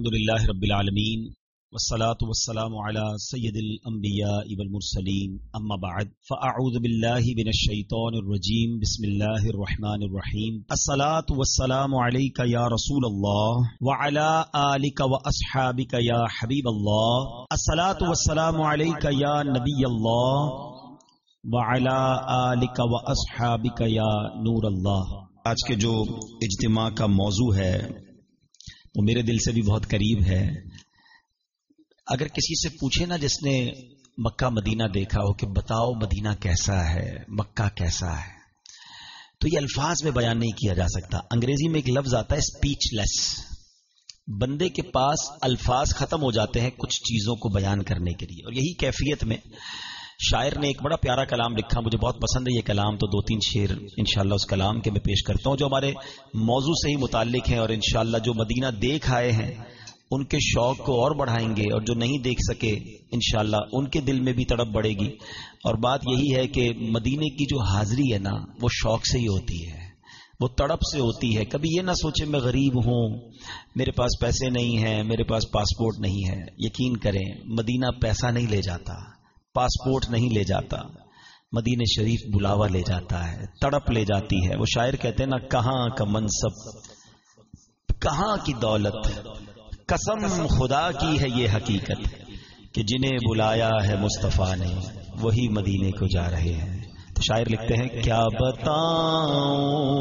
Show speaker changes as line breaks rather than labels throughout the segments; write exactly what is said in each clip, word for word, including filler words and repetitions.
الحمد للہ رب العالمین والصلاة والسلام علی سید الانبیاء والمرسلین اما بعد فاعوذ باللہ من الشیطان الرجیم بسم اللہ الرحمن الرحیم الصلاة والسلام علیک یا رسول اللہ وعلی آلک واصحابک یا حبیب اللہ الصلاة والسلام علیک یا نبی اللہ وعلی آلک واصحابک یا نور اللہ۔ آج کے جو اجتماع کا موضوع ہے وہ میرے دل سے بھی بہت قریب ہے۔ اگر کسی سے پوچھے نا جس نے مکہ مدینہ دیکھا ہو کہ بتاؤ مدینہ کیسا ہے، مکہ کیسا ہے، تو یہ الفاظ میں بیان نہیں کیا جا سکتا۔ انگریزی میں ایک لفظ آتا ہے اسپیچ لیس، بندے کے پاس الفاظ ختم ہو جاتے ہیں کچھ چیزوں کو بیان کرنے کے لیے۔ اور یہی کیفیت میں شاعر نے ایک بڑا پیارا کلام لکھا، مجھے بہت پسند ہے یہ کلام، تو دو تین شعر انشاءاللہ اس کلام کے میں پیش کرتا ہوں جو ہمارے موضوع سے ہی متعلق ہیں، اور انشاءاللہ جو مدینہ دیکھ آئے ہیں ان کے شوق کو اور بڑھائیں گے، اور جو نہیں دیکھ سکے انشاءاللہ ان کے دل میں بھی تڑپ بڑھے گی۔ اور بات یہی ہے کہ مدینے کی جو حاضری ہے نا وہ شوق سے ہی ہوتی ہے، وہ تڑپ سے ہوتی ہے۔ کبھی یہ نہ سوچے میں غریب ہوں، میرے پاس پیسے نہیں ہیں، میرے پاس پاسپورٹ نہیں ہے۔ یقین کریں مدینہ پیسہ نہیں لے جاتا، پاسپورٹ نہیں لے جاتا، مدینہ شریف بلاوا لے جاتا ہے، تڑپ لے جاتی ہے۔ وہ شاعر کہتے ہیں نا، کہاں کا منصب کہاں کی دولت، قسم خدا کی ہے یہ حقیقت کہ جنہیں بلایا ہے مصطفیٰ نے وہی مدینے کو جا رہے ہیں۔ تو شاعر لکھتے ہیں، کیا بتاؤں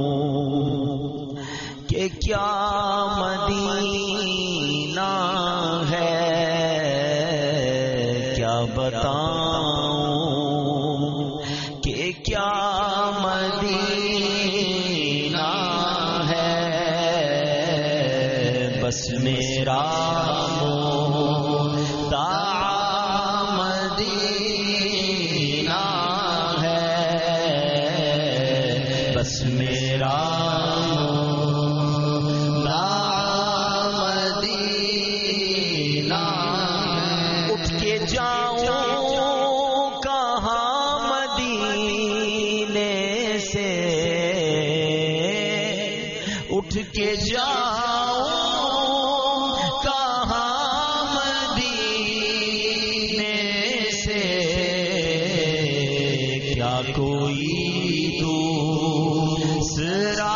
کہ کیا مدینہ ہے، کیا بتاؤں کہ کیا مدینہ ہے، بس میرا مدینہ ہے، بس میرا مدینہ۔ اٹھ کے جاؤں کہاں مدینے سے، اٹھ کے جاؤں کوئی دوسرا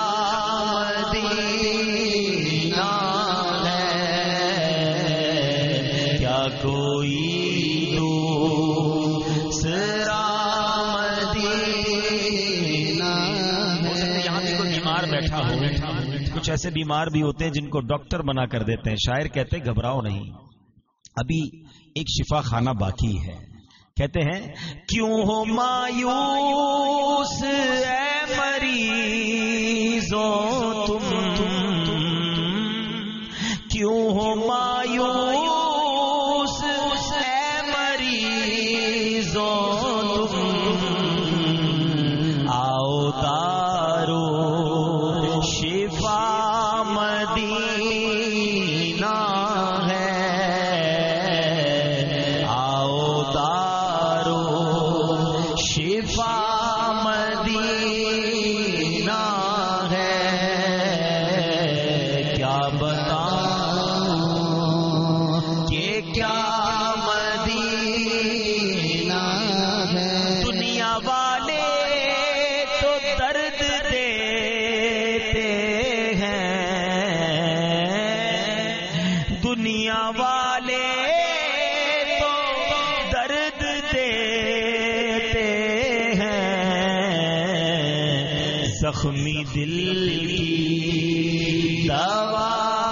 مدینہ ہے، کیا کوئی دوسرا مدینہ ہے۔ یہاں بھی کوئی بیمار بیٹھا ہو، کچھ ایسے بیمار بھی ہوتے ہیں جن کو ڈاکٹر منع کر دیتے ہیں۔ شاعر کہتے ہیں گھبراؤ نہیں، ابھی ایک شفا خانہ باقی ہے۔ کہتے ہیں، کیوں ہو مایوس اے مریضوں تم، کیوں ہو مایوس اے مریضوں تم، آؤ تارو شفا مدینہ ہے، آؤ تارو شفا مدینہ ہے، کیا بتاؤں کہ کیا مدینہ ہے۔ دنیا والے تو درد دیتے ہیں، دنیا والے تو درد دیتے ہیں، زخمی دل کی دوا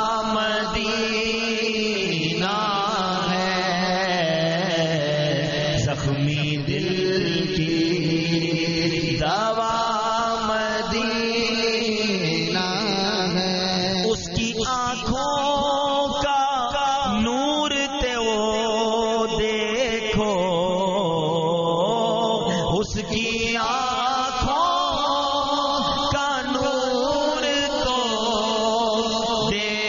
مدینہ ہے، زخمی دل کی دوا مدینہ ہے، اس کی آنکھوں کا نور تے وہ دیکھو، اس کی آنکھوں کا نور تو دیکھو،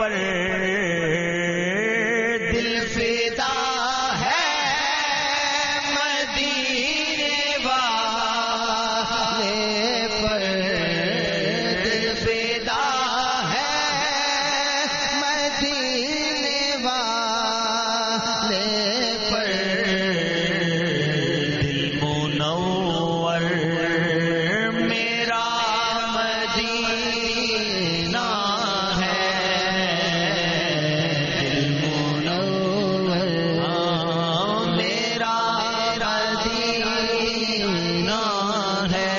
پر دل فدا ہے مدینے والے پر دل فدا ہے مدینے والے پر دل منور میرا مدینہ ہے دل منور میرا مدینہ ہے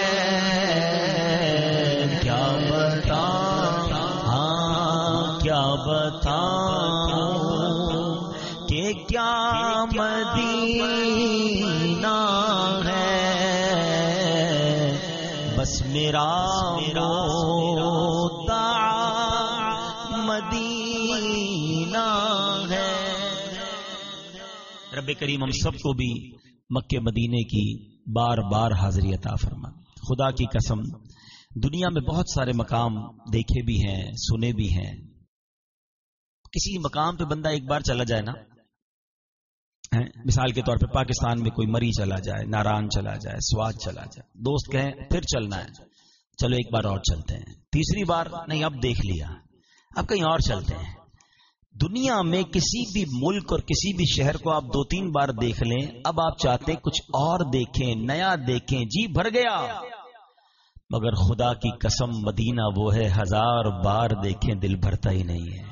کیا بتاؤں ہاں کیا بتاؤں کہ کیا مدینہ ہے بس میرا مدعا مدینہ ہے۔ رب کریم ہم سب کو بھی مکے مدینے کی بار بار حاضری عطا فرما۔ خدا کی قسم دنیا میں بہت سارے مقام دیکھے بھی ہیں سنے بھی ہیں، کسی مقام پہ بندہ ایک بار چلا جائے نا، مثال کے طور پہ پاکستان میں کوئی مری چلا جائے، ناران چلا جائے، سوات چلا جائے، دوست کہیں پھر چلنا ہے، چلو ایک بار اور چلتے ہیں، تیسری بار نہیں اب دیکھ لیا اب کہیں اور چلتے ہیں۔ دنیا میں کسی بھی ملک اور کسی بھی شہر کو آپ دو تین بار دیکھ لیں، اب آپ چاہتے کچھ اور دیکھیں، نیا دیکھیں، جی بھر گیا، مگر خدا کی قسم مدینہ وہ ہے ہزار بار دیکھیں دل بھرتا ہی نہیں ہے،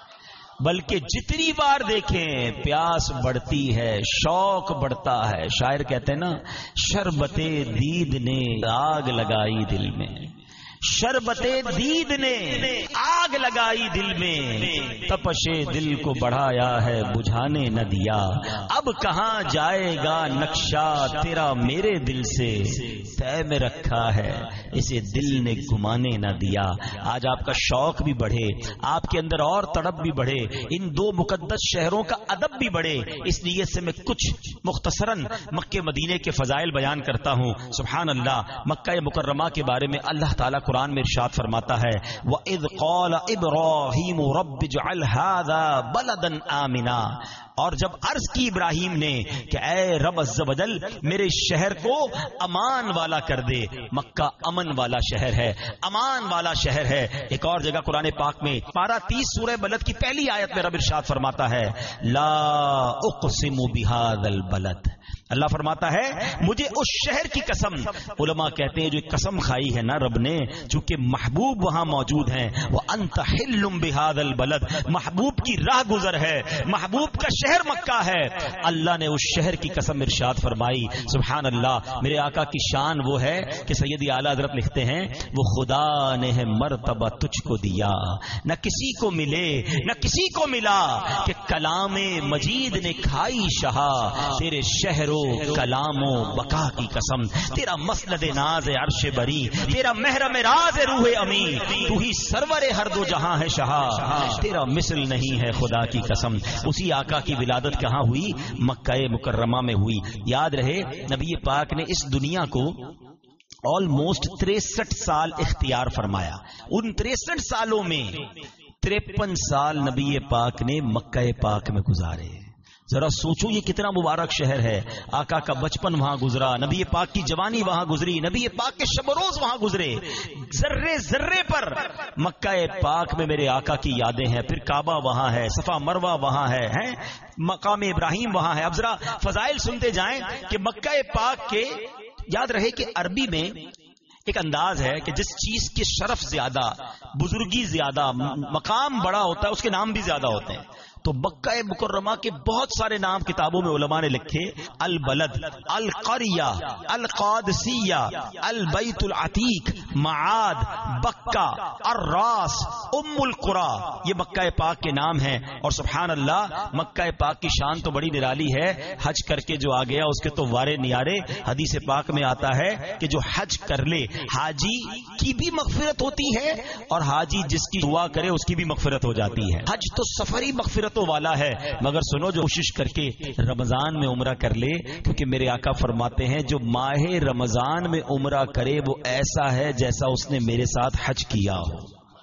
بلکہ جتنی بار دیکھیں پیاس بڑھتی ہے، شوق بڑھتا ہے۔ شاعر کہتے ہیں نا، شربت دید نے آگ لگائی دل میں، شربت دید نے آگ لگائی دل میں، تپش دل کو بڑھایا ہے بجھانے نہ دیا، اب کہاں جائے گا نقشہ تیرا میرے دل سے، طے میں رکھا ہے اسے دل نے گمانے نہ دیا۔ آج آپ کا شوق بھی بڑھے، آپ کے اندر اور تڑپ بھی بڑھے، ان دو مقدس شہروں کا ادب بھی بڑھے، اس نیت سے میں کچھ مختصراً مکہ مدینے کے فضائل بیان کرتا ہوں۔ سبحان اللہ، مکہ مکرمہ کے بارے میں اللہ تعالیٰ قرآن میں ارشاد فرماتا ہے، وَإِذْ قَالَ إِبْرَاهِيمُ رَبِّ اجْعَلْ هَذَا بَلَدًا آمِنًا، اور جب عرض کی ابراہیم نے کہ اے رب عز و جل میرے شہر کو امان والا کر دے، مکہ امن والا شہر ہے، امان والا شہر ہے۔ ایک اور جگہ قرآن پاک میں پارہ تیس سورہ بلد کی پہلی آیت میں رب ارشاد فرماتا ہے، لا اقسم بہذا البلد، اللہ فرماتا ہے مجھے اس شہر کی قسم۔ علماء کہتے ہیں جو ایک قسم کھائی ہے نا رب نے، چونکہ محبوب وہاں موجود ہیں، وَأَنْتَ حِلٌّ بِهَذَا الْبَلَدِ، محبوب کی راہ گزر ہے، محبوب کا شہر مکہ ہے، اللہ نے اس شہر کی قسم ارشاد فرمائی۔ سبحان اللہ، میرے آقا کی شان وہ ہے کہ سیدی اعلیٰ حضرت لکھتے ہیں، وہ خدا نے ہے مرتبہ تجھ کو دیا، نہ کسی کو ملے نہ کسی کو ملا، کہ کلام مجید نے کھائی شہا، تیرے شہر کلام و بقا کی قسم، تیرا مسند ناز عرش بری، تیرا محرم راز روح امی، تو ہی سرور ہر دو جہاں ہے شہا، تیرا مثل نہیں ہے خدا کی قسم۔ اسی آقا کی ولادت کہاں ہوئی؟ مکہ مکرمہ میں ہوئی۔ یاد رہے نبی پاک نے اس دنیا کو آلموسٹ تریسٹھ سال اختیار فرمایا، ان تریسٹھ سالوں میں تریپن سال نبی پاک نے مکہ پاک میں گزارے۔ ذرا سوچو یہ کتنا مبارک شہر ہے، آقا کا بچپن وہاں گزرا، نبی پاک کی جوانی وہاں گزری، نبی پاک کے شب و روز وہاں گزرے، ذرے ذرے پر مکہ پاک میں میرے آقا کی یادیں ہیں۔ پھر کعبہ وہاں ہے، صفا مروہ وہاں ہے، ہیں مقام ابراہیم وہاں ہے۔ اب ذرا فضائل سنتے جائیں کہ مکہ پاک کے، یاد رہے کہ عربی میں ایک انداز ہے کہ جس چیز کے شرف زیادہ، بزرگی زیادہ، مقام بڑا ہوتا ہے اس کے نام بھی زیادہ ہوتے ہیں۔ تو مکہ مکرمہ کے بہت سارے نام کتابوں میں علماء نے لکھے، البلد، القریہ، القادسیہ، البیت العتیق، معاد، بکہ، الراس، ام القرى، یہ مکہ پاک کے نام ہیں۔ اور سبحان اللہ، مکہ پاک کی شان تو بڑی نرالی ہے، حج کر کے جو آ گیا اس کے تو وارے نیارے۔ حدیث پاک میں آتا ہے کہ جو حج کر لے، حاجی کی بھی مغفرت ہوتی ہے اور حاجی جس کی دعا کرے اس کی بھی مغفرت ہو جاتی ہے۔ حج تو سفری مغفرت والا ہے، مگر سنو جو کوشش کر کے رمضان میں عمرہ کر لے، کیونکہ میرے آقا فرماتے ہیں جو ماہ رمضان میں عمرہ کرے وہ ایسا ہے جیسا اس نے میرے ساتھ حج کیا ہو۔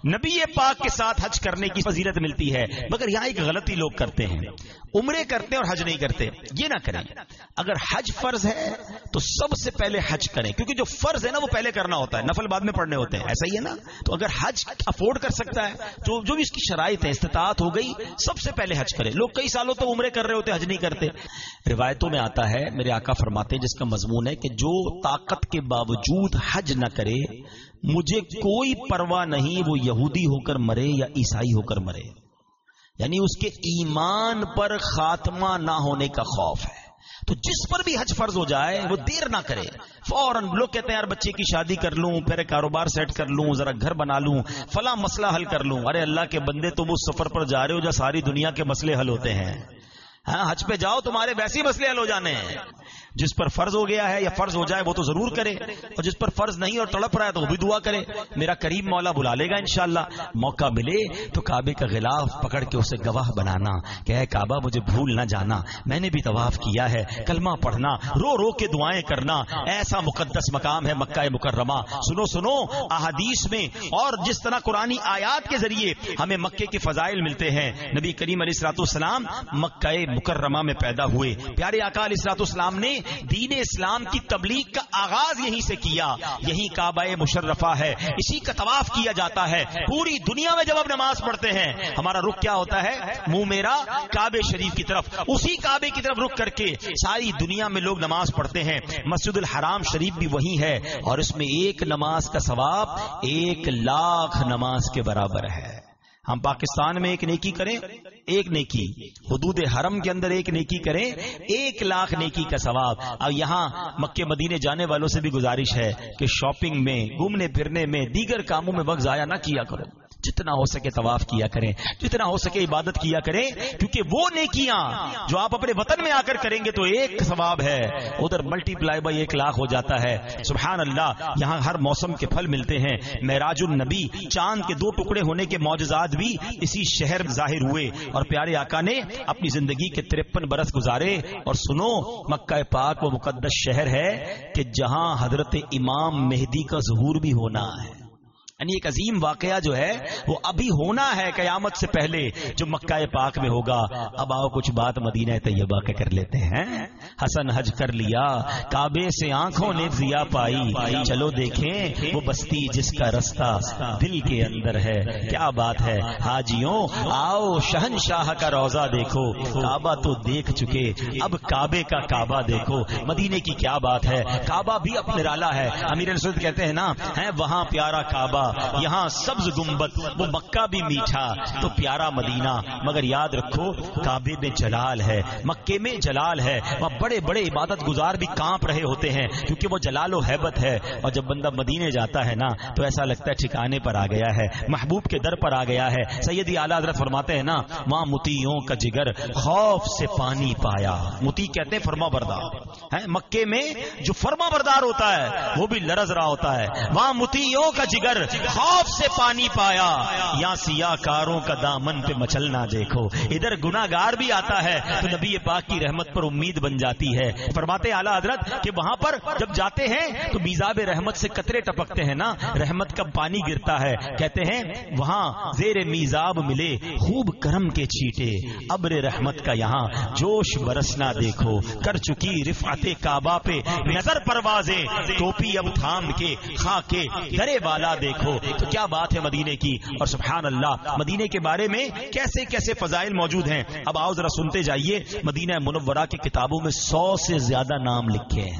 نبی پاک کے ساتھ حج کرنے کی فضیلت ملتی ہے. مگر یہاں ایک غلطی لوگ کرتے ہیں, عمرے کرتے ہیں اور حج نہیں کرتے. یہ نہ کریں. اگر حج فرض ہے تو سب سے پہلے حج کریں, کیونکہ جو فرض ہے نا وہ پہلے کرنا ہوتا ہے, نفل بعد میں پڑھنے ہوتے ہیں, ایسا ہی ہے نا. تو اگر حج افورڈ کر سکتا ہے تو جو بھی اس کی شرائط ہے, استطاعت ہو گئی, سب سے پہلے حج کرے. لوگ کئی سالوں تو عمرے کر رہے ہوتے, حج نہیں کرتے. روایتوں میں آتا ہے, میرے آقا فرماتے ہیں, جس کا مضمون ہے کہ جو طاقت کے باوجود حج نہ کرے, مجھے کوئی پرواہ نہیں وہ یہودی ہو کر مرے یا عیسائی ہو کر مرے. یعنی اس کے ایمان پر خاتمہ نہ ہونے کا خوف ہے. تو جس پر بھی حج فرض ہو جائے وہ دیر نہ کرے, فوراً. لوگ کہتے ہیں یار بچے کی شادی کر لوں, پھر کاروبار سیٹ کر لوں, ذرا گھر بنا لوں, فلاں مسئلہ حل کر لوں. ارے اللہ کے بندے, تم اس سفر پر جا رہے ہو جہاں ساری دنیا کے مسئلے حل ہوتے ہیں. ہاں, حج پہ جاؤ, تمہارے ویسے ہی مسئلے حل ہو جانے ہیں. جس پر فرض ہو گیا ہے یا فرض ہو جائے وہ تو ضرور کرے, اور جس پر فرض نہیں اور تڑپ رہا ہے تو وہ بھی دعا کرے. میرا کریم مولا بلا لے گا انشاءاللہ. موقع ملے تو کعبے کا غلاف پکڑ کے اسے گواہ بنانا کہ اے کعبہ مجھے بھول نہ جانا, میں نے بھی طواف کیا ہے. کلمہ پڑھنا, رو رو کے دعائیں کرنا. ایسا مقدس مقام ہے مکہ مکرمہ. سنو سنو احادیث میں اور جس طرح قرآنی آیات کے ذریعے ہمیں مکے کے فضائل ملتے ہیں. نبی کریم علیہ الصلوۃ والسلام مکہ مکرمہ میں پیدا ہوئے. پیارے آقا علیہ الصلوۃ والسلام نے دین اسلام کی تبلیغ کا آغاز یہیں سے کیا. یہی کعبہ مشرفہ ہے, اسی کا طواف کیا جاتا ہے. پوری دنیا میں جب آپ نماز پڑھتے ہیں ہمارا رخ کیا ہوتا ہے؟ منہ میرا کعبے شریف کی طرف. اسی کعبے کی طرف رخ کر کے ساری دنیا میں لوگ نماز پڑھتے ہیں. مسجد الحرام شریف بھی وہی ہے, اور اس میں ایک نماز کا ثواب ایک لاکھ نماز کے برابر ہے. ہم پاکستان میں ایک نیکی کریں, ایک نیکی, حدود حرم کے اندر ایک نیکی کریں, ایک لاکھ نیکی کا ثواب. اب یہاں مکے مدینے جانے والوں سے بھی گزارش ہے کہ شاپنگ میں, گھومنے پھرنے میں, دیگر کاموں میں وقت ضائع نہ کیا کرو. جتنا ہو سکے طواف کیا کریں, جتنا ہو سکے عبادت کیا کریں, کیونکہ وہ نیکیاں جو آپ اپنے وطن میں آ کر کریں گے تو ایک ثواب ہے, ادھر ملٹی پلائی بائی ایک لاکھ ہو جاتا ہے. سبحان اللہ. یہاں ہر موسم کے پھل ملتے ہیں. معراج النبی, چاند کے دو ٹکڑے ہونے کے معجزات بھی اسی شہر ظاہر ہوئے, اور پیارے آقا نے اپنی زندگی کے ترپن برس گزارے. اور سنو, مکہ پاک وہ مقدس شہر ہے کہ جہاں حضرت امام مہدی کا ظہور بھی ہونا ہے. یعنی ایک عظیم واقعہ جو ہے وہ ابھی ہونا ہے قیامت سے پہلے, جو مکہ پاک میں ہوگا. اب آؤ کچھ بات مدینہ طیبہ کے کر لیتے ہیں. حسن حج کر لیا, کعبے سے آنکھوں نے ضیا پائی, چلو دیکھیں وہ بستی جس کا رستہ دل کے اندر ہے. کیا بات ہے حاجیوں, آؤ شہنشاہ کا روضہ دیکھو. کعبہ تو دیکھ چکے, اب کعبے کا کعبہ دیکھو. مدینے کی کیا بات ہے, کعبہ بھی اب نرالا ہے. امیر السود کہتے ہیں نا, ہے وہاں پیارا کعبہ, یہاں سبز گنبد, وہ مکہ بھی میٹھا تو پیارا مدینہ. مگر یاد رکھو کعبے میں جلال ہے, مکے میں جلال ہے. وہاں بڑے بڑے عبادت گزار بھی کانپ رہے ہوتے ہیں کیونکہ وہ جلال و ہیبت ہے. اور جب بندہ مدینے جاتا ہے نا تو ایسا لگتا ہے ٹھکانے پر آ گیا ہے, محبوب کے در پر آ گیا ہے. سیدی اعلیٰ حضرت فرماتے ہیں نا, وہاں مطیعوں کا جگر خوف سے پانی پایا. مطیع کہتے ہیں فرما بردار ہے. مکے میں جو فرما بردار ہوتا ہے وہ بھی لرز رہا ہوتا ہے. وہاں مطیعوں کا جگر خوف سے پانی پایا. یہاں سیاہ کاروں کا دامن پہ مچلنا دیکھو. ادھر گناہگار بھی آتا ہے تو نبی پاک کی رحمت پر امید بن جاتی ہے. فرماتے اعلیٰ حضرت کہ وہاں پر جب جاتے ہیں تو میزاب رحمت سے قطرے ٹپکتے ہیں نا, رحمت کا پانی گرتا ہے. کہتے ہیں وہاں زیر میزاب ملے خوب کرم کے چھیٹے, ابر رحمت کا یہاں جوش برسنا دیکھو. کر چکی رفعت کعبہ پہ نظر پروازیں, ٹوپی اب تھام کے خاکے درے والا دیکھو. تو کیا بات ہے مدینے کی. اور سبحان اللہ, مدینے کے بارے میں کیسے کیسے فضائل موجود ہیں. اب آؤ ذرا سنتے جائیے. مدینہ منورہ کی کتابوں میں سو سے زیادہ نام لکھے ہیں,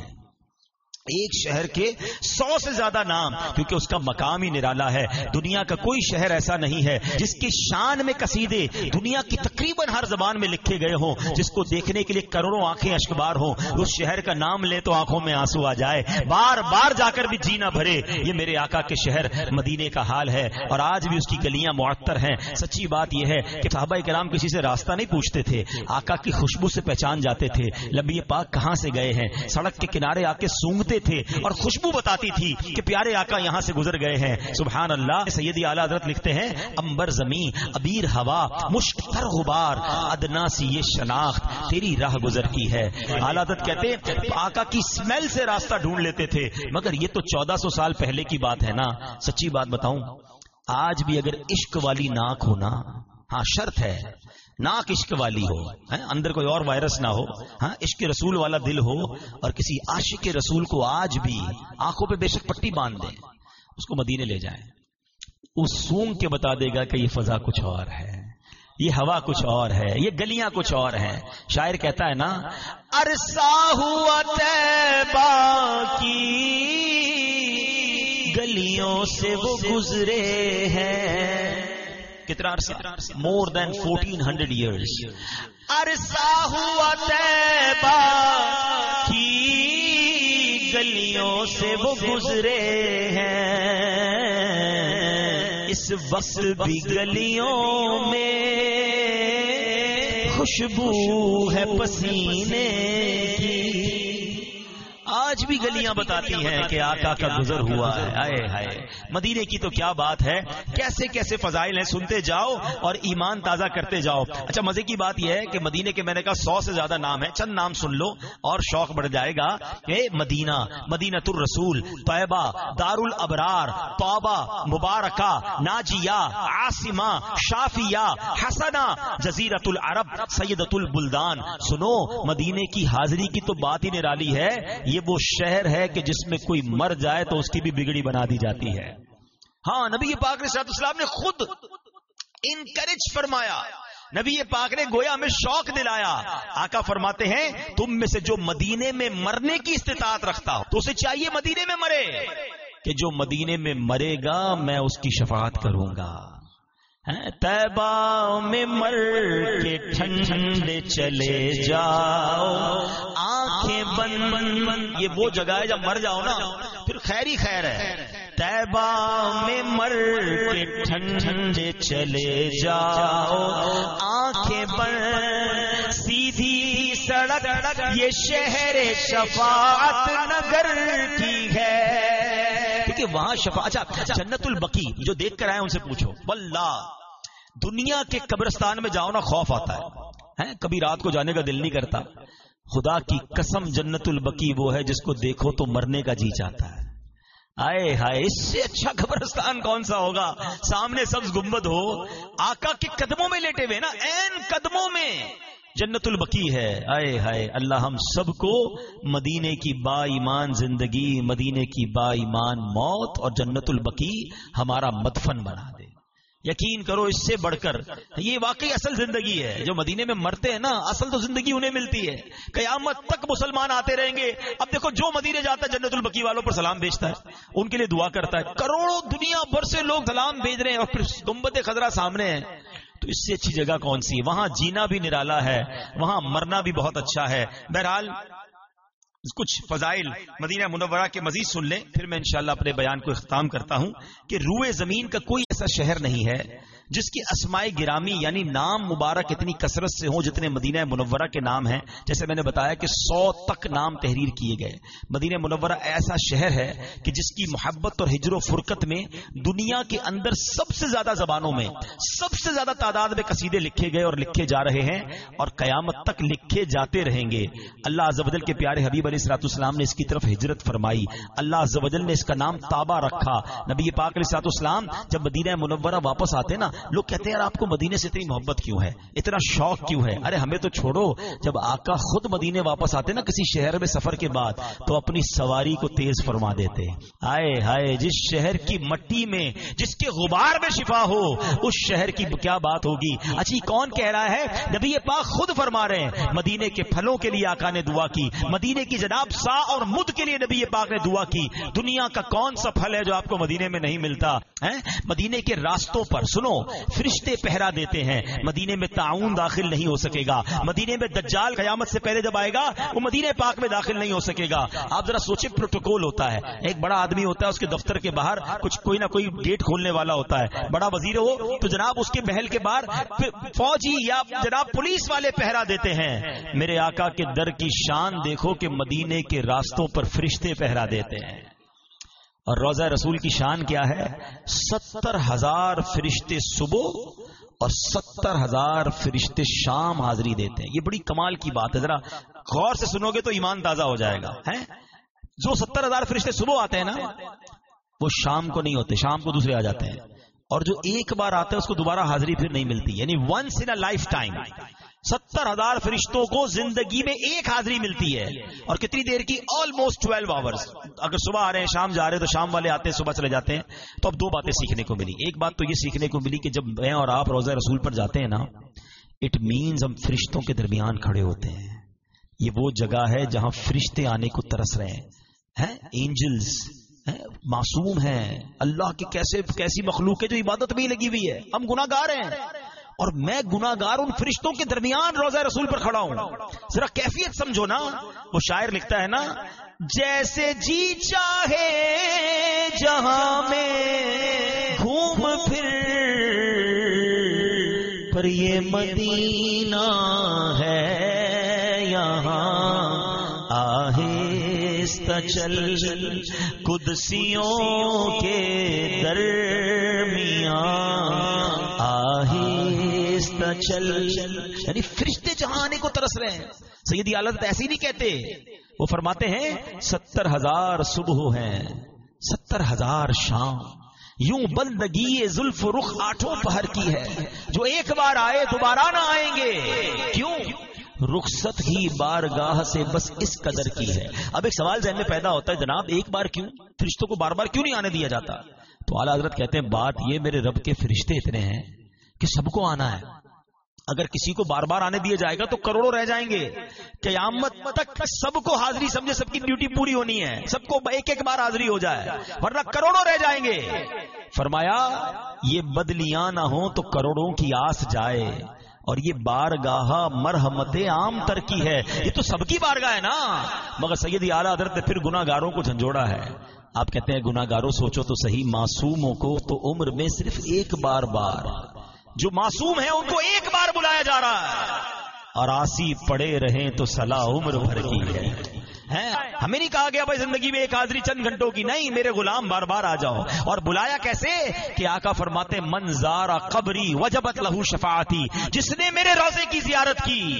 ایک شہر کے سو سے زیادہ نام, کیونکہ اس کا مقام ہی نرالا ہے. دنیا کا کوئی شہر ایسا نہیں ہے جس کی شان میں قصیدے دنیا کی تقریباً ہر زبان میں لکھے گئے ہوں, جس کو دیکھنے کے لیے کروڑوں آنکھیں اشکبار ہوں. اس شہر کا نام لے تو آنکھوں میں آنسو آ جائے, بار بار جا کر بھی جی نہ بھرے. یہ میرے آقا کے شہر مدینے کا حال ہے, اور آج بھی اس کی گلیاں معطر ہیں. سچی بات یہ ہے کہ صحابہ کرام کسی سے راستہ نہیں پوچھتے تھے, آقا کی خوشبو سے پہچان جاتے تھے. نبی پاک کہاں سے گئے ہیں, سڑک کے کنارے آ کے سونگتے تھے اور خوشبو بتاتی تھی کہ پیارے آقا یہاں سے گزر گئے ہیں. سبحان اللہ. سیدی اعلیٰ حضرت لکھتے ہیں, امبر زمین ابیر ہوا مشک تر غبار, ادنا سی یہ شناخت تیری راہ گزر کی ہے. اعلیٰ حضرت کہتے ہیں آقا کی اسمیل سے راستہ ڈھونڈ لیتے تھے. مگر یہ تو چودہ سو سال پہلے کی بات ہے نا. سچی بات بتاؤں,
آج بھی اگر عشق والی ناک ہو نا، ہاں شرط ہے ناک عشق والی ہو، اندر کوئی اور وائرس نہ ہو، ہاں عشق رسول والا دل ہو، اور کسی عاشق رسول کو آج بھی آنکھوں پہ بے شک پٹی باندھ دیں، اس کو مدینے لے جائیں، وہ سونگ کے بتا دے گا کہ یہ فضا کچھ اور ہے، یہ ہوا کچھ اور ہے، یہ گلیاں کچھ اور ہیں۔ شاعر کہتا ہے نا، عرصہ ہوا طیبہ کی گلیوں سے وہ گزرے ہیں، کتنا عرصہ؟ More than fourteen hundred years. عرصہ ہوا طیبہ کی گلیوں سے وہ گزرے ہیں، اس وقت بھی گلیوں میں خوشبو ہے پسینے کی۔ آج بھی گلیاں بتاتی ہیں کہ آقا کا گزر ہوا ہے۔ آئے ہائے، مدینے کی تو کیا بات ہے، کیسے کیسے فضائل ہیں، سنتے جاؤ اور ایمان تازہ کرتے جاؤ۔ اچھا مزے کی بات یہ ہے کہ مدینے کے میں نے کہا سو سے زیادہ نام ہے، چند نام سن لو اور شوق بڑھ جائے گا۔ اے مدینہ، مدینۃ الرسول، طیبہ، دار الابرار، توبہ، مبارکہ، ناجیہ، عاصمہ، شافیہ، حسنہ، جزیرۃ العرب، سیدۃ البلدان۔ سنو، مدینے کی حاضری کی تو بات ہی نرالی ہے، یہ وہ شہر ہے کہ جس میں کوئی مر جائے تو اس کی بھی بگڑی بنا دی جاتی ہے۔ ہاں نبی پاک علیہ السلام نے خود انکریج فرمایا، نبی پاک نے گویا ہمیں شوق دلایا۔ آقا فرماتے ہیں تم میں سے جو مدینے میں مرنے کی استطاعت رکھتا ہو تو اسے چاہیے مدینے میں مرے، کہ جو مدینے میں مرے گا میں اس کی شفاعت کروں گا۔ طیبہ میں مر کے ٹھنڈے چلے جاؤ، آنکھیں بند بند، یہ وہ جگہ ہے جب مر جاؤ نا پھر خیر ہی خیر ہے۔ طیبہ میں مر کے ٹھنڈے چلے جاؤ، آنکھیں بند، سیدھی سڑک یہ شہر شفاعت نگر کی ہے، کہ وہاں شفاعت۔ اچھا جنت البقیع جو دیکھ کر آئے ان سے پوچھو، واللہ دنیا کے قبرستان میں جاؤ نا خوف آتا ہے، کبھی رات کو جانے کا دل نہیں کرتا۔ خدا کی قسم جنت البقیع وہ ہے جس کو دیکھو تو مرنے کا جی چاہتا ہے۔ آئے ہائے، اس سے اچھا قبرستان کون سا ہوگا؟ سامنے سبز گنبد ہو، آقا کے قدموں میں لیٹے ہوئے نا، این قدموں میں جنت البقیع ہے۔ آئے ہائے، اللہ ہم سب کو مدینے کی با ایمان زندگی، مدینے کی با ایمان موت اور جنت البقیع ہمارا مدفن بنا دے۔ یقین کرو اس سے بڑھ کر یہ واقعی اصل زندگی ہے۔ جو مدینے میں مرتے ہیں نا، اصل تو زندگی انہیں ملتی ہے، قیامت تک مسلمان آتے رہیں گے۔ اب دیکھو جو مدینے جاتا ہے جنت البقیع والوں پر سلام بھیجتا ہے، ان کے لیے دعا کرتا ہے، کروڑوں دنیا بھر سے لوگ سلام بھیج رہے ہیں اور پھر گنبد خضرا سامنے ہے، تو اس سے اچھی جگہ کون سی؟ وہاں جینا بھی نرالا ہے، وہاں مرنا بھی بہت اچھا ہے۔ بہرحال کچھ فضائل مدینہ منورہ کے مزید سن لیں، پھر میں انشاءاللہ اپنے بیان کو اختتام کرتا ہوں کہ روئے زمین کا کوئی ایسا شہر نہیں ہے جس کی اسماء گرامی یعنی نام مبارک اتنی کثرت سے ہوں جتنے مدینہ منورہ کے نام ہیں۔ جیسے میں نے بتایا کہ سو تک نام تحریر کیے گئے۔ مدینہ منورہ ایسا شہر ہے کہ جس کی محبت اور ہجر و فرقت میں دنیا کے اندر سب سے زیادہ زبانوں میں سب سے زیادہ تعداد میں قصیدے لکھے گئے اور لکھے جا رہے ہیں اور قیامت تک لکھے جاتے رہیں گے۔ اللہ عز و جل کے پیارے حبیب علیہ الصلوۃ والسلام نے اس کی طرف ہجرت فرمائی، اللہ عز و جل نے اس کا نام طابہ رکھا۔ نبی پاک علیہ الصلوۃ والسلام جب مدینہ منورہ واپس آتے نا، لوگ کہتے ہیں یار آپ کو مدینے سے اتنی محبت کیوں ہے، اتنا شوق کیوں ہے؟ ارے ہمیں تو چھوڑو، جب آقا خود مدینے واپس آتے نا کسی شہر میں سفر کے بعد تو اپنی سواری کو تیز فرما دیتے۔ آئے ہائے، جس شہر کی مٹی میں جس کے غبار میں شفا ہو اس شہر کی کیا بات ہوگی۔ اچھی کون کہہ رہا ہے؟ نبی پاک خود فرما رہے ہیں، مدینے کے پھلوں کے لیے آقا نے دعا کی، مدینے کی جناب سا اور مد کے لیے نبی پاک نے دعا کی۔ دنیا کا کون سا پھل ہے جو آپ کو مدینے میں نہیں ملتا ہے؟ مدینے کے راستوں پر سنو فرشتے پہرا دیتے ہیں، مدینے میں طاعون داخل نہیں ہو سکے گا، مدینے میں دجال قیامت سے پہلے جب آئے گا وہ مدینے پاک میں داخل نہیں ہو سکے گا۔ آپ ذرا سوچیں، پروٹوکول ہوتا ہے، ایک بڑا آدمی ہوتا ہے اس کے دفتر کے باہر کچھ کوئی نہ کوئی گیٹ کھولنے والا ہوتا ہے، بڑا وزیر ہو تو جناب اس کے محل کے باہر فوجی یا جناب پولیس والے پہرا دیتے ہیں۔ میرے آقا کے در کی شان دیکھو کہ مدینے کے راستوں پر فرشتے پہرا دیتے ہیں۔ اور روضہ رسول کی شان کیا ہے؟ ستر ہزار فرشتے صبح اور ستر ہزار فرشتے شام حاضری دیتے ہیں۔ یہ بڑی کمال کی بات ہے، ذرا غور سے سنو گے تو ایمان تازہ ہو جائے گا۔ ہیں جو ستر ہزار فرشتے صبح آتے ہیں نا وہ شام کو نہیں ہوتے، شام کو دوسرے آ جاتے ہیں۔ اور جو ایک بار آتا ہے اس کو دوبارہ حاضری پھر نہیں ملتی، یعنی once in a lifetime ستر ہزار فرشتوں کو زندگی میں ایک حاضری ملتی ہے. اور کتنی دیر کی؟ Almost twelve hours. اگر صبح آ رہے ہیں شام جا رہے ہیں تو شام والے آتے ہیں صبح چلے جاتے ہیں. تو اب دو باتیں سیکھنے کو ملی. ایک بات تو یہ سیکھنے کو ملی کہ جب میں اور آپ روضہ رسول پر جاتے ہیں نا، اٹ مینز ہم فرشتوں کے درمیان کھڑے ہوتے ہیں. یہ وہ جگہ ہے جہاں فرشتے آنے کو ترس رہے ہیں. اینجلز معصوم ہیں، اللہ کی کیسے کیسی مخلوق ہے جو عبادت میں ہی لگی ہوئی ہے. ہم گناہ گار ہیں اور میں گناہ گار ان فرشتوں کے درمیان روضہ رسول پر کھڑا ہوں. ذرا کیفیت سمجھو نا. وہ شاعر لکھتا ہے نا، جیسے جی چاہے جہاں میں گھوم پھر، پر یہ مدینہ ہے یہاں آہستہ چل قدسیوں کے درمیان آہستہ چل. یعنی فرشتے جہاں آنے کو ترس رہے ہیں. سیدی اعلیٰ حضرت ایسے نہیں کہتے، وہ فرماتے ہیں ستر ہزار صبح ہیں، ستر ہزار شام، یوں بندگی زلف رخ آٹھوں پہر کی ہے، جو ایک بار آئے دوبارہ نہ آئیں گے. کیوں؟ رخصت ہی بارگاہ سے بس اس قدر کی ہے. اب ایک سوال ذہن میں پیدا ہوتا ہے، جناب ایک بار کیوں؟ فرشتوں کو بار بار کیوں نہیں آنے دیا جاتا؟ تو اعلیٰ حضرت کہتے ہیں بات یہ، میرے رب کے فرشتے اتنے ہیں کہ سب کو آنا ہے. اگر کسی کو بار بار آنے دیا جائے گا تو کروڑوں رہ جائیں گے. قیامت تک سب کو حاضری سمجھے، سب کی ڈیوٹی پوری ہونی ہے، سب کو ایک ایک بار حاضری ہو جائے، ورنہ کروڑوں رہ جائیں گے. فرمایا یہ بدلیاں نہ ہوں تو کروڑوں کی آس جائے. اور یہ بارگاہ مرحمت عام تر کی ہے، یہ تو سب کی بارگاہ ہے نا. مگر سیدی اعلیٰ حضرت نے پھر گناہ گاروں کو جھنجھوڑا ہے. آپ کہتے ہیں گناہ گاروں سوچو تو صحیح، معصوموں کو تو عمر میں صرف ایک بار بار، جو معصوم ہیں ان کو ایک بار بلایا جا رہا ہے، اور آسی پڑے رہیں تو صلاح عمر بھر کی ہے. ہمیں نہیں کہا گیا بھائی زندگی میں ایک حاضری چند گھنٹوں کی، نہیں، میرے غلام بار بار آ جاؤ. اور بلایا کیسے کہ آقا فرماتے من زار قبری وجبت لہو شفاعتی، جس نے میرے روضے کی زیارت کی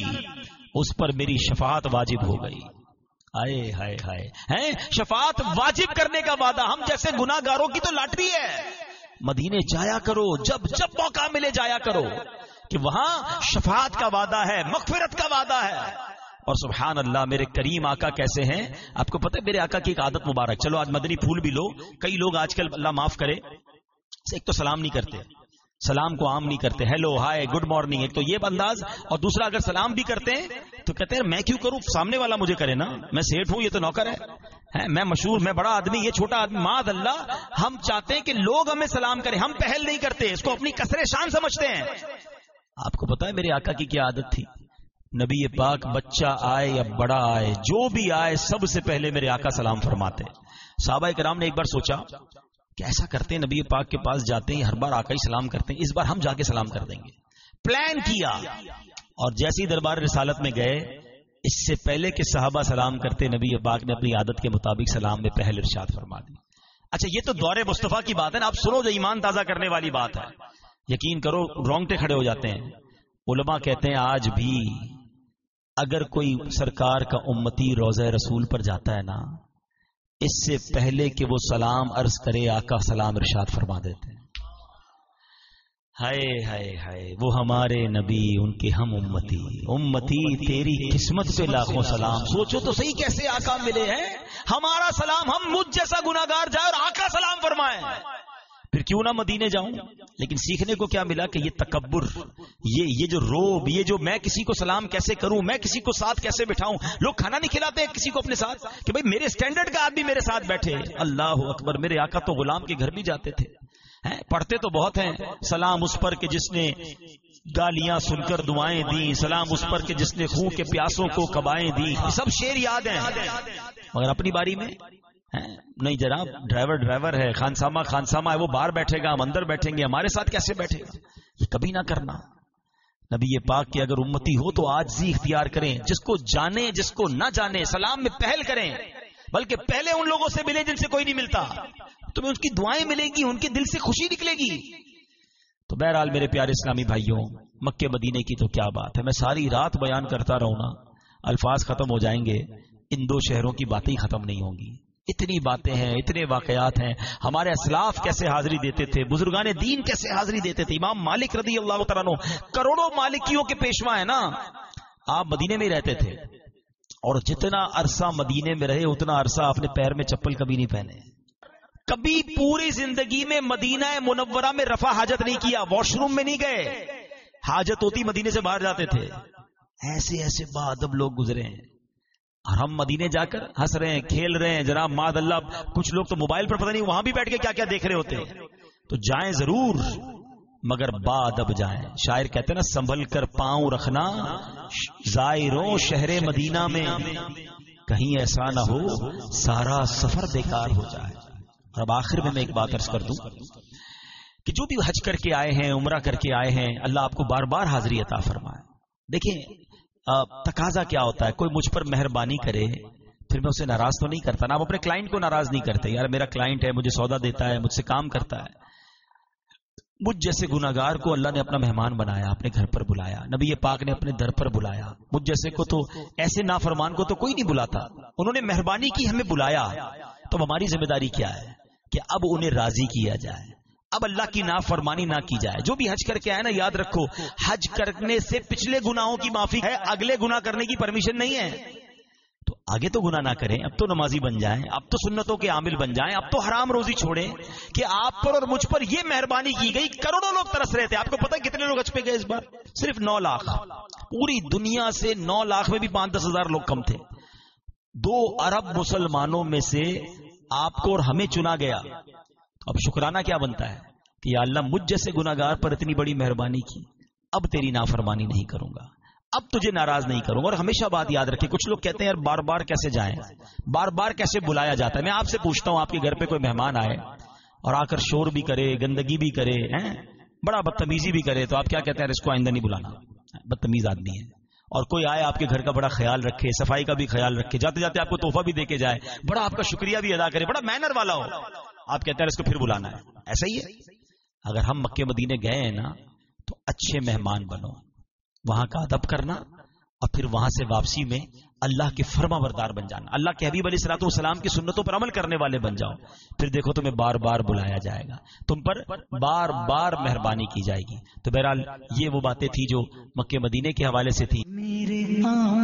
اس پر میری شفاعت واجب ہو گئی. ہائے ہائے ہائے، ہیں شفاعت واجب کرنے کا وعدہ. ہم جیسے گناہ گاروں کی تو لاٹری ہے. مدینے جایا کرو، جب جب موقع ملے جایا کرو، کہ وہاں شفاعت کا وعدہ ہے، مغفرت کا وعدہ ہے. اور سبحان اللہ میرے کریم آقا کیسے ہیں. آپ کو پتہ ہے میرے آقا کی ایک عادت مبارک، چلو آج مدنی پھول بھی لو. کئی لوگ آج کل اللہ معاف کرے، ایک تو سلام نہیں کرتے، سلام کو عام نہیں کرتے، ہیلو ہائے گڈ مارننگ، ایک تو یہ انداز. اور دوسرا اگر سلام بھی کرتے ہیں تو کہتے ہیں میں کیوں کروں، سامنے والا مجھے کرے نا، میں سیٹھ ہوں یہ تو نوکر ہے، میں مشہور، میں بڑا آدمی یہ چھوٹا آدمی. معاذ اللہ، ہم چاہتے ہیں کہ لوگ ہمیں سلام کریں، ہم پہل نہیں کرتے، اس کو اپنی کثر شان سمجھتے ہیں. آپ کو پتا ہے میرے آقا کی کیا عادت تھی؟ نبی پاک بچہ آئے یا بڑا آئے، جو بھی آئے، سب سے پہلے میرے آقا سلام فرماتے. صحابہ کرام نے ایک بار سوچا کہ ایسا کرتے ہیں، نبی پاک کے پاس جاتے ہیں ہر بار آقا ہی سلام کرتے ہیں، اس بار ہم جا کے سلام کر دیں گے. پلان کیا، اور جیسی دربار رسالت میں گئے، اس سے پہلے کہ صحابہ سلام کرتے، نبی پاک نے اپنی عادت کے مطابق سلام میں پہل ارشاد فرما دی. اچھا یہ تو دور مصطفیٰ کی بات ہے نا، آپ سنو جو ایمان تازہ کرنے والی بات ہے. یقین کرو رونگٹے کھڑے ہو جاتے ہیں. علماء کہتے ہیں آج بھی اگر کوئی سرکار کا امتی روضہ رسول پر جاتا ہے نا، اس سے پہلے کہ وہ سلام عرض کرے آقا سلام ارشاد فرما دیتے ہیں. ہائے ہائے ہائے، وہ ہمارے نبی، ان کے ہم امتی. امتی تیری قسمت پہ لاکھوں سلام. سوچو تو صحیح کیسے آقا ملے ہیں. ہمارا سلام، ہم مجھ جیسا گناہگار جائے اور آقا سلام فرمائے، پھر کیوں نہ مدینے جاؤں. لیکن سیکھنے کو کیا ملا کہ یہ تکبر، یہ یہ جو روب، یہ جو میں کسی کو سلام کیسے کروں، میں کسی کو ساتھ کیسے بٹھاؤں. لوگ کھانا نہیں کھلاتے کسی کو اپنے ساتھ کہ بھئی میرے سٹینڈرڈ کا آدمی میرے ساتھ بیٹھے. اللہ اکبر، میرے آقا تو غلام کے گھر بھی جاتے تھے. پڑھتے تو بہت ہیں، سلام اس پر کہ جس نے گالیاں سن کر دعائیں دی، سلام اس پر کہ جس نے خون کے پیاسوں کو کبائیں دی. سب شعر یاد ہیں، مگر اپنی باری میں نہیں. جناب ڈرائیور ڈرائیور ہے، خانسامہ خانسامہ ہے، وہ باہر بیٹھے گا، ہم اندر بیٹھیں گے، ہمارے ساتھ کیسے بیٹھے گا. یہ کبھی نہ کرنا. نبی پاک کے اگر امتی ہو تو آجزی اختیار کریں. جس کو جانے جس کو نہ جانے، سلام میں پہل کریں، بلکہ پہلے ان لوگوں سے ملے جن سے کوئی نہیں ملتا. تمہیں ان کی دعائیں ملیں گی، ان کے دل سے خوشی نکلے گی. تو بہرحال میرے پیارے اسلامی بھائیوں، مکے مدینے کی تو کیا بات ہے. میں ساری رات بیان کرتا رہوں نا، الفاظ ختم ہو جائیں گے، ان دو شہروں کی باتیں ختم نہیں ہوں گی. اتنی باتیں ہیں، اتنے واقعات ہیں. ہمارے اسلاف کیسے حاضری دیتے تھے، بزرگان دین کیسے حاضری دیتے تھے. امام مالک رضی اللہ تعالیٰ عنہ کروڑوں مالکیوں کے پیشوا ہیں نا. آپ مدینے میں ہی رہتے تھے اور جتنا عرصہ مدینے میں رہے اتنا عرصہ آپ نے پیر میں چپل کبھی نہیں پہنے. کبھی پوری زندگی میں مدینہ منورہ میں رفع حاجت نہیں کیا، واش روم میں نہیں گئے. حاجت ہوتی مدینے سے باہر جاتے تھے. ایسے ایسے باادب لوگ گزرے ہیں اور ہم مدینے جا کر ہنس رہے ہیں، کھیل رہے ہیں. جناب ماد اللہ کچھ لوگ تو موبائل پر پتہ نہیں وہاں بھی بیٹھ کے کیا کیا دیکھ رہے ہوتے ہیں. تو جائیں ضرور مگر باادب جائیں. شاعر کہتے ہیں نا، سنبھل کر پاؤں رکھنا زائروں شہر مدینہ میں، کہیں ایسا نہ ہو سارا سفر بیکار ہو جائے. اور اب آخر میں میں ایک بات عرض کر دوں کہ جو بھی حج کر کے آئے ہیں، عمرہ کر کے آئے ہیں، اللہ آپ کو بار بار حاضری عطا فرمائے. دیکھیں تقاضا کیا ہوتا ہے، کوئی مجھ پر مہربانی کرے پھر میں اسے ناراض تو نہیں کرتا نا. آپ اپنے کلائنٹ کو ناراض نہیں کرتے، یار میرا کلائنٹ ہے، مجھے سودا دیتا ہے، مجھ سے کام کرتا ہے. مجھ جیسے گناہگار کو اللہ نے اپنا مہمان بنایا، اپنے گھر پر بلایا، نبی پاک نے اپنے در پر بلایا. مجھ جیسے کو تو، ایسے نافرمان کو تو کوئی نہیں بلاتا. انہوں نے مہربانی کی، ہمیں بلایا. تو ہماری ذمہ داری کیا ہے کہ اب انہیں راضی کیا جائے، اب اللہ کی نافرمانی نہ کی جائے. جو بھی حج کر کے آئے نا، یاد رکھو حج کرنے سے پچھلے گناہوں کی معافی ہے، اگلے گناہ کرنے کی پرمیشن نہیں ہے. تو آگے تو گناہ نہ کریں، اب تو نمازی بن جائیں، اب تو سنتوں کے عامل بن جائیں، اب تو حرام روزی چھوڑیں. کہ آپ پر اور مجھ پر یہ مہربانی کی گئی. کروڑوں لوگ ترس رہے تھے. آپ کو پتہ ہے کتنے لوگ حج پہ گئے اس بار؟ صرف نو لاکھ. پوری دنیا سے نو لاکھ میں بھی پانچ دس ہزار لوگ کم تھے. دو ارب مسلمانوں میں سے آپ کو اور ہمیں چنا گیا. اب شکرانہ کیا بنتا ہے کہ یا اللہ مجھ جیسے گناہگار پر اتنی بڑی مہربانی کی، اب تیری نافرمانی نہیں کروں گا، اب تجھے ناراض نہیں کروں گا. اور ہمیشہ بات یاد رکھیں، کچھ لوگ کہتے ہیں یار بار بار کیسے جائیں، بار بار کیسے بلایا جاتا ہے. میں آپ سے پوچھتا ہوں، آپ کے گھر پہ کوئی مہمان آئے اور آ کر شور بھی کرے، گندگی بھی کرے، ہیں بڑا بدتمیزی بھی کرے، تو آپ کیا کہتے ہیں؟ اس کو آئندہ نہیں بلانا، بدتمیز آدمی ہے. اور کوئی آئے آپ کے گھر کا بڑا خیال رکھے، صفائی کا بھی خیال رکھے، جاتے جاتے آپ کو تحفہ بھی دے کے جائے، بڑا آپ کا شکریہ بھی ادا کرے، بڑا مینر والا ہو، آپ کہتے ہیں اس کو پھر بلانا ہے. ایسا ہی ہے. اگر ہم مکے مدینے گئے ہیں نا تو اچھے مہمان بنو، وہاں کا ادب کرنا، اور پھر وہاں سے واپسی میں اللہ کے فرما بردار بن جانا، اللہ کے حبیب علیہ الصلوۃ والسلام کی سنتوں پر عمل کرنے والے بن جاؤ. پھر دیکھو تمہیں بار بار بلایا جائے گا، تم پر بار بار مہربانی کی جائے گی. تو بہرحال یہ وہ باتیں تھی جو مکے مدینے کے حوالے سے تھی. میرے